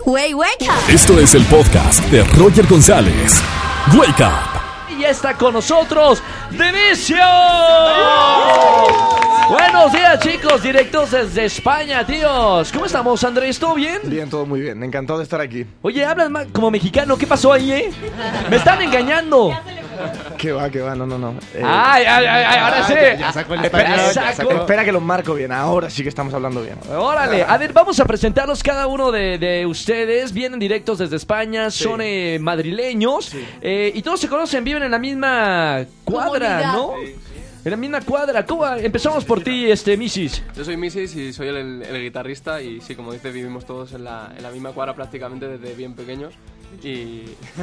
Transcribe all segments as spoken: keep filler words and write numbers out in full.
Wey, wake up. Esto es el podcast de Roger González. Wake Up. Y ya está con nosotros Denicio. Buenos días, chicos, directos desde España, tíos. ¿Cómo estamos, Andrés? ¿Todo bien? Bien, todo muy bien. Encantado de estar aquí. Oye, hablas ma- como mexicano. ¿Qué pasó ahí, eh? Me están engañando. ¿Qué va, qué va? No, no, no. Eh, Ay, ay, ay, ay, ahora sí. ya sacó el Espera, español, ya saco. sacó. Espera que los marco bien. Ahora sí que estamos hablando bien. Órale, a ver, vamos a presentarlos cada uno de, de ustedes. Vienen directos desde España, Sí. son eh, madrileños eh, y todos se conocen, viven en la misma cuadra, Comunidad. ¿no? En la misma cuadra. ¿Cómo? Empezamos por ti, este, Misis. Yo soy Misis y soy el, el- el guitarrista y sí, como dice, vivimos todos en la, en la misma cuadra prácticamente desde bien pequeños y,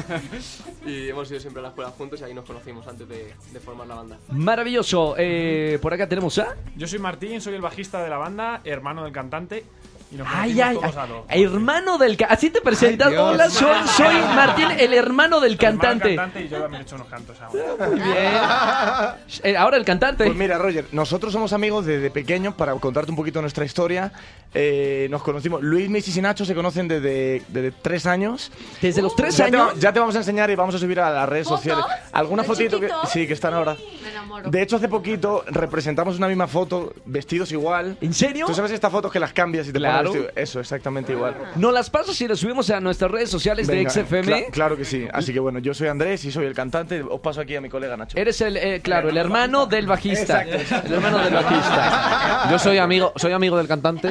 y hemos ido siempre a la escuela juntos y ahí nos conocimos antes de, de formar la banda. Maravilloso. Eh, por acá tenemos a... Yo soy Martín, soy el bajista de la banda, hermano del cantante. Y nos Ay, conocimos ay, todos a ay, lo- hermano del... ca- Así te presentas. Ay, Dios. Hola, soy, soy Martín, el hermano del hermano del cantante. cantante y yo también he hecho unos cantos ahora. Muy bien. Eh, ahora el cantante. Pues mira, Roger, nosotros somos amigos desde pequeños. Para contarte un poquito nuestra historia, eh, nos conocimos. Luis, Misis y Nacho se conocen desde, desde tres años. Desde los tres Ya te, años... va- ya te vamos a enseñar y vamos a subir a las redes ¿Fotos? sociales. Alguna ¿De fotito que chiquitos? sí, que están ahora. Me enamoro. De hecho, hace poquito representamos una misma foto, vestidos igual. ¿En serio? ¿Tú sabes estas fotos que las cambias y te Claro. pones vestido? Eso, exactamente igual. Nos las pasas y las subimos a nuestras redes sociales de Venga, X F M. cla- claro que sí. Así que bueno, yo soy Andrés y soy el cantante. Os paso aquí a mi colega Nacho. Eres el, eh, claro, el hermano del bajista. El hermano del bajista. Yo soy amigo, soy amigo del cantante.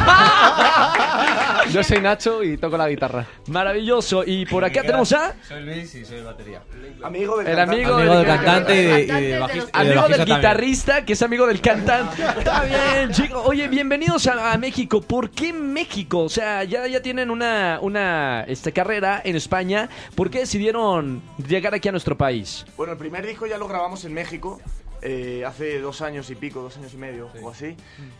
y- Yo soy Nacho y toco la guitarra. Maravilloso. Y por acá tenemos a... Soy Luis y soy batería. Amigo del El cantante. amigo, Amigo del del cantante y de, y Cantante de de bajista. los- y de Amigo del bajista también. guitarrista, que es amigo del cantante. Está bien, chicos. Oye, bienvenidos a, a México. ¿Por qué México? O sea, ya, ya tienen una, una este, carrera en España. ¿Por qué decidieron llegar aquí a nuestro país? Bueno, el primer disco ya lo grabamos en México. eh, hace dos años y pico, dos años y medio o así.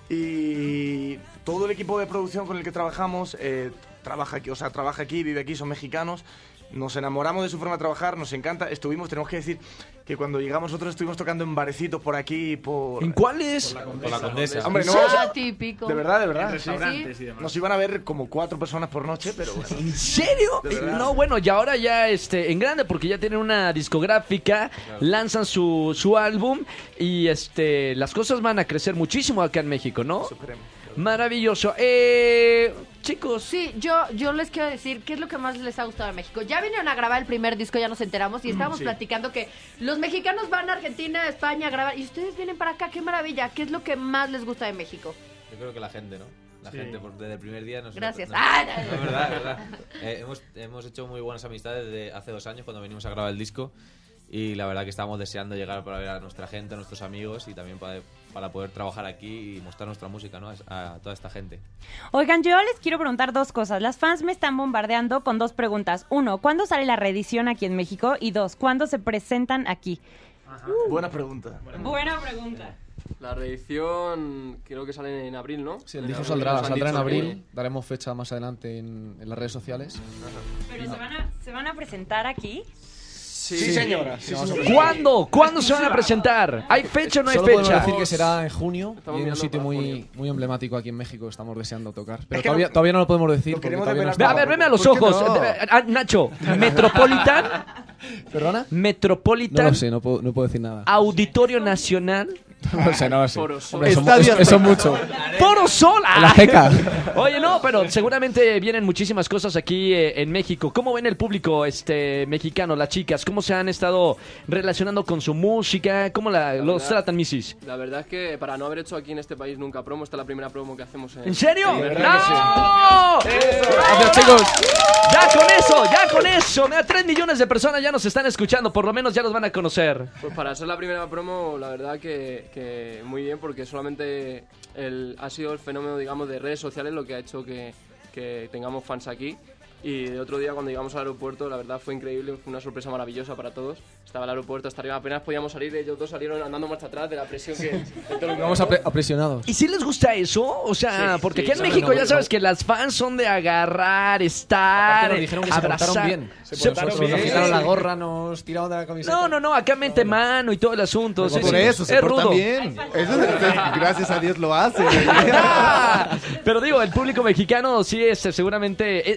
Y todo el equipo de producción con el que trabajamos eh, trabaja aquí, o sea, trabaja aquí, vive aquí, son mexicanos. Nos enamoramos de su forma de trabajar, nos encanta. Estuvimos, tenemos que decir que cuando llegamos nosotros estuvimos tocando en barecitos por aquí, por... ¿En cuáles? Con la condesa. Hombre, no, Ah, típico. de verdad, de verdad. sí. Restaurantes y demás. Nos iban a ver como cuatro personas por noche, pero bueno. ¿En serio? De verdad. No, bueno, y ahora ya este, en grande, porque ya tienen una discográfica, lanzan su, su álbum y este, las cosas van a crecer muchísimo acá en México, ¿no? Esperemos. Maravilloso. Eh, chicos, Sí, yo, yo les quiero decir qué es lo que más les ha gustado de México. Ya vinieron a grabar el primer disco, ya nos enteramos y estábamos sí. platicando que los mexicanos van a Argentina, a España a grabar y ustedes vienen para acá, qué maravilla. ¿Qué es lo que más les gusta de México? Yo creo que la gente, ¿no? La Sí. gente, por- desde el primer día nos... Gracias. nos- Ah, No, es verdad, es verdad. Eh, hemos, hemos hecho muy buenas amistades desde hace dos años cuando venimos a grabar el disco y la verdad que estábamos deseando llegar para ver a nuestra gente, a nuestros amigos y también para, para poder trabajar aquí y mostrar nuestra música, ¿no? A, a toda esta gente. Oigan, yo les quiero preguntar dos cosas. Las fans me están bombardeando con dos preguntas. Uno, ¿cuándo sale la reedición aquí en México? Y dos, ¿cuándo se presentan aquí? Buena pregunta. Buena pregunta. La reedición creo que sale en abril, ¿no? Sí, el disco En saldrá, nos han saldrá en dicho abril. que- Daremos fecha más adelante en, en las redes sociales. ¿Pero se van, a, se van a presentar aquí? Sí, Sí, señora. Sí, señora. ¿cuándo? ¿Cuándo se van a presentar? ¿Hay fecha o no hay Solo podemos fecha? decir que será en junio Estamos y en un mirando sitio para muy, junio. muy emblemático aquí en México. Estamos deseando tocar. Pero Es que todavía, no- todavía no lo podemos decir lo porque queremos todavía no desvelar está. Ve, a ver, veme a los ¿Por qué ojos. no? De- ah, Nacho, Metropolitan, ¿Perdona? No Metropolitan, lo sé, no puedo, no puedo decir nada. Auditorio Nacional, No lo sé, no lo sé. Foro Sol. Hombre, eso, Estadio eso- eso es mucho. Foro Sol. En la Azteca. Oye, no, pero seguramente vienen muchísimas cosas aquí eh, en México. ¿Cómo ven el público este mexicano, las chicas? ¿Cómo se han estado relacionando con su música? ¿Cómo la, los verdad- tratan, misis? La verdad es que para no haber hecho aquí en este país nunca promo, esta es la primera promo que hacemos en... ¿En serio? en México. ¡No! Gracias, chicos. Ya con eso, ya con eso. Mira, tres millones de personas ya nos están escuchando. Por lo menos ya los van a conocer. Pues para ser la primera promo, la verdad que, que muy bien, porque solamente el, ha sido el fenómeno, digamos, de redes sociales lo que ha hecho que, que tengamos fans aquí. Y el otro día cuando llegamos al aeropuerto, la verdad fue increíble, fue una sorpresa maravillosa para todos. Estaba el aeropuerto hasta arriba, apenas podíamos salir, ellos dos salieron andando marcha atrás de la presión que... de todo lo que- Vamos apre- apresionados. ¿Y si les gusta eso? O sea, Sí, porque sí, aquí en saben, México no, ya no. sabes que las fans son de agarrar, estar, Aparte nos dijeron que se abrazar. portaron bien. Se Se portaron Nos bien. quitaron la gorra, nos tiraron de la camiseta. No, no, no, acá mete mano y todo el asunto. Sí, Por sí. eso, se es portan rudo. bien. Eso es- gracias a Dios lo hacen. Pero digo, el público mexicano sí es eh, seguramente... Es, es muy diferente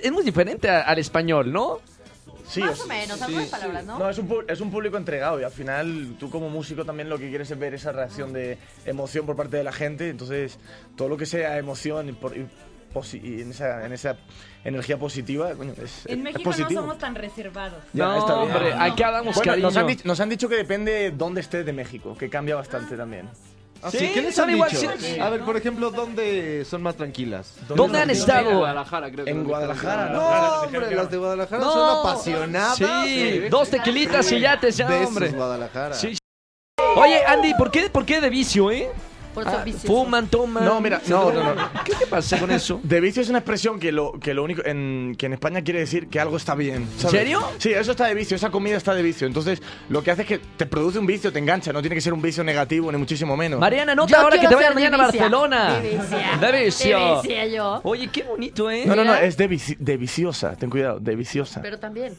diferente a- al español, ¿no? Sí, Más o o menos, algunas palabras, ¿no? No, es un, pu- es un público entregado y al final tú como músico también lo que quieres es ver esa reacción de emoción por parte de la gente. Entonces, todo lo que sea emoción y, por- y posi- y en, esa, en esa energía positiva, coño, es, En es México no positivo. somos tan reservados. Ya, No, está bien. hombre, acá damos Bueno, cariño. nos han, dicho, nos han dicho que depende dónde estés de México, que cambia bastante también. ¿Ah, Sí, sí? ¿Qué les son han igual, dicho? sí. A ver, por ejemplo, ¿dónde son más tranquilas? ¿Dónde han En estado? Guadalajara, creo que En lo Guadalajara, dijeron. ¿no? No, hombre, las de Guadalajara No. son apasionadas. Sí, dos tequilitas y ya te sea, Besos, hombre. Guadalajara. Sí. Oye, Andy, ¿por qué, ¿por qué de vicio, eh? Por ser Ah, vicioso. fuman, toman. No, mira, se no, drogan. no, no. ¿Qué te pasa con eso? De vicio es una expresión que lo, que lo único en, que en España quiere decir que algo está bien. ¿sabes? ¿Serio? Sí, eso está de vicio, esa comida está de vicio. Entonces, lo que hace es que te produce un vicio, te engancha, no tiene que ser un vicio negativo, ni muchísimo menos. Mariana, nota Yo ahora que quiero te vayas ser mañana a de vicia. Barcelona. De vicia. De vicio. De vicia yo. Oye, qué bonito, ¿eh? No, no, no, Mira. es de, vici- de viciosa, ten cuidado, de viciosa. Pero también.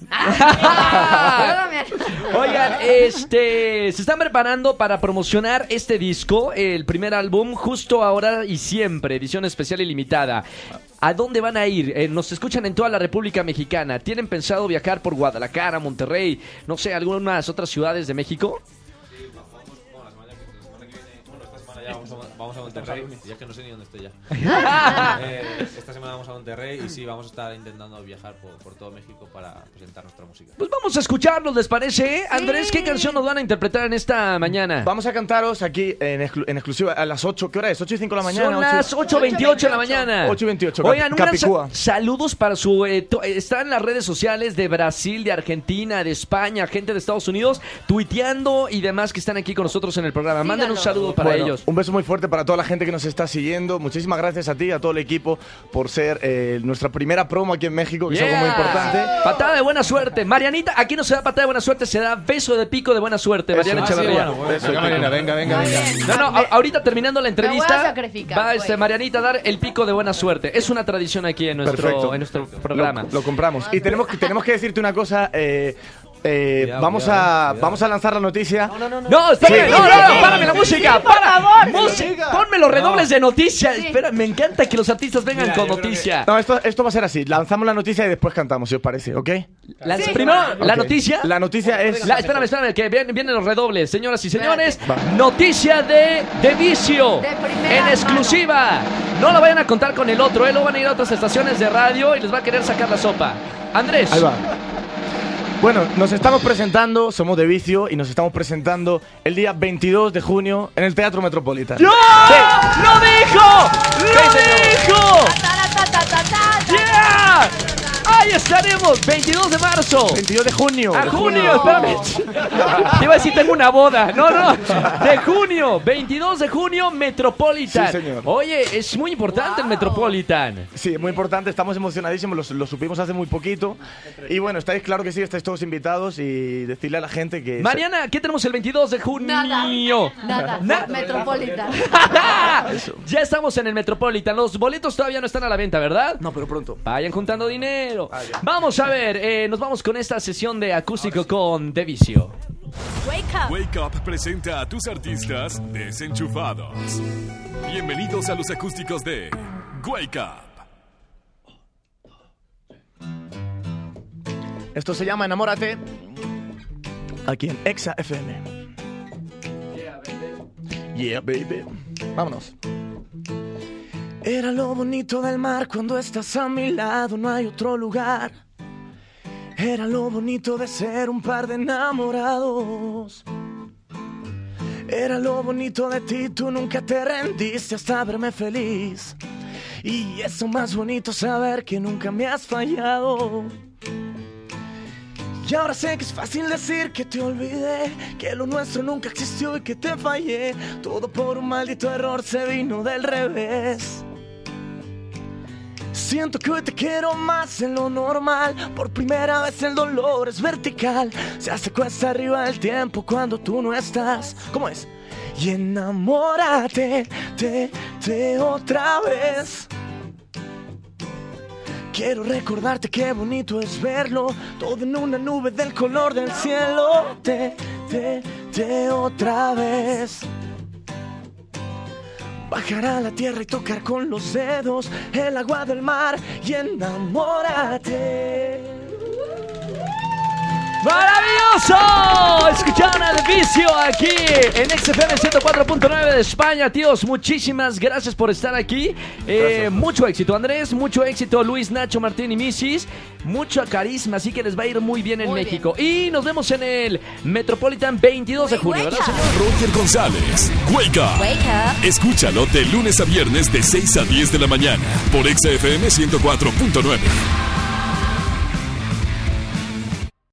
Ah, perdóname. Oigan, este, se están preparando para promocionar este disco, el primer álbum, Justo Ahora y Siempre, edición especial y limitada. ¿A dónde van a ir? Eh, nos escuchan en toda la República Mexicana. ¿Tienen pensado viajar por Guadalajara, Monterrey, no sé, algunas otras ciudades de México? Bueno, la semana que, la semana que viene, bueno, esta semana ya vamos a, vamos a Monterrey, ya que no sé ni dónde estoy ya. Eh, esta semana vamos a Monterrey y sí, vamos a estar intentando viajar por, por todo México para presentar nuestra música. Pues vamos a escucharlos, ¿les parece? Andrés, ¿qué canción nos van a interpretar en esta mañana? Vamos a cantaros aquí en, exclu- en exclusiva a las ocho. ¿Qué hora es? ¿ocho y cinco de la mañana? Son las ocho y veintiocho de la mañana. ocho y veintiocho, Oigan, un gran sa- Capicúa. saludos para su... Eh, to- eh, están en las redes sociales de Brasil, de Argentina, de España, gente de Estados Unidos, tuiteando y demás que están aquí con nosotros en el programa. Manden un Síganos. saludo para Bueno, ellos. Un beso muy fuerte para toda la gente que nos está siguiendo. Muchísimas gracias a ti y a todo el equipo por ser eh, nuestra primera promo aquí en México, que es algo muy Yeah. importante. Patada de buena suerte. Marianita, aquí no se da patada de buena suerte, se da beso de pico de buena suerte. Mariana Ah, sí, Echeverría. bueno, bueno. Venga, Mariana, venga, venga, Muy venga. bien. No, no, a- ahorita terminando la Me voy a entrevista, sacrificar, va güey. este, Marianita a dar el pico de buena suerte. Es una tradición aquí en nuestro, Perfecto. en nuestro programa. Lo, lo compramos. Y tenemos que, tenemos que decirte una cosa. eh, eh, Cuidado, vamos, cuidado, a, cuidado. vamos a lanzar la noticia. No, espérame, Sí, no, sí, no, no, sí. párame la música, para, música, ponme los redobles de noticias. Sí. Espera, me encanta que los artistas vengan Mira, con yo creo noticia. No, esto, esto va a ser así. Lanzamos la noticia y después cantamos, si os parece, ¿ok? La- primero, la Ok. noticia. La noticia es. La- espérame, espérame, que vienen, vienen los redobles, señoras y señores. Va. Noticia de, de vicio. De primera En exclusiva. No la vayan a contar con el otro, ¿eh? Lo van a ir a otras estaciones de radio y les va a querer sacar la sopa. Andrés. Ahí va. Bueno, nos estamos presentando, somos de Vicio y nos estamos presentando el día veintidós de junio en el Teatro Metropolitano. ¡No! ¡Lo dijo! ¡Lo dijo! Ta, ta, ta, ta, ta, ta. ¡Yeah! ¡Ahí estaremos! veintidós de marzo. veintidós de junio. ¡A de junio! Espérame. Te iba a decir, tengo una boda. No, no. De junio. veintidós de junio, Metropolitan. Sí, señor. Oye, es muy importante el Metropolitan. Sí, muy importante, estamos emocionadísimos, lo, lo supimos hace muy poquito. Y bueno, estáis, claro que sí, estáis todos invitados y decirle a la gente que... Mariana, ¿qué tenemos el veintidós de junio? Nada. Nada. Na- Metropolitan. Ya estamos en el Metropolitan. Los boletos todavía no están a la venta, ¿verdad? No, pero pronto. Vayan juntando dinero. Ah, ya. Vamos a ver, eh, nos vamos con esta sesión de acústico con De Vicio. Wake Up presenta a tus artistas desenchufados. Bienvenidos a los acústicos de Wake Up. Esto se llama Enamórate, aquí en Exa F M. Yeah, baby. Vámonos. Era lo bonito del mar cuando estás a mi lado, no hay otro lugar. Era lo bonito de ser un par de enamorados. Era lo bonito de ti, tú nunca te rendiste hasta verme feliz. Y eso más bonito, saber que nunca me has fallado. Y ahora sé que es fácil decir que te olvidé, que lo nuestro nunca existió y que te fallé. Todo por un maldito error se vino del revés. Siento que hoy te quiero más de lo normal. Por primera vez el dolor es vertical. Se hace cuesta arriba el tiempo cuando tú no estás. ¿Cómo es? Y enamórate, te, te otra vez. Quiero recordarte qué bonito es verlo, todo en una nube del color del cielo. Te, te, te otra vez. Bajar a la tierra y tocar con los dedos el agua del mar y enamórate. ¡Maravilloso! Escucharon a The Vicio aquí en X F M ciento cuatro punto nueve de España. Tíos, muchísimas gracias por estar aquí. Eh, mucho éxito, Andrés. Mucho éxito, Luis, Nacho, Martín y Misis. Mucho carisma, así que les va a ir muy bien en Muy México. Y nos vemos en el Metropolitan veintidós de junio, ¿verdad, señor? Roger González, Wake Up. Wake Up. Escúchalo de lunes a viernes de seis a diez de la mañana por X F M ciento cuatro punto nueve.